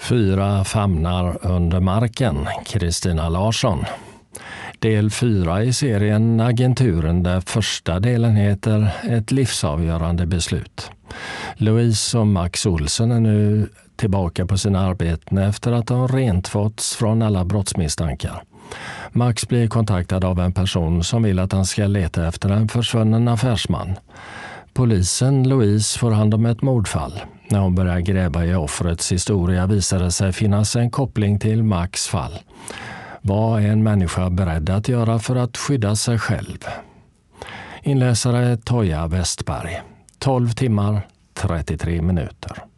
4 famnar under marken, Kristina Larsson. Del 4 i serien Agenturen, där första delen heter Ett livsavgörande beslut. Louise och Max Olsson är nu tillbaka på sina arbeten efter att ha rentvåtts från alla brottsmisstankar. Max blir kontaktad av en person som vill att han ska leta efter en försvunnen affärsman. Polisen Louise får hand om ett mordfall. När hon börjar gräva i offrets historia visar det sig finnas en koppling till Max fall. Vad är en människa beredd att göra för att skydda sig själv? Inläsare Toja Westberg. 12 timmar, 33 minuter.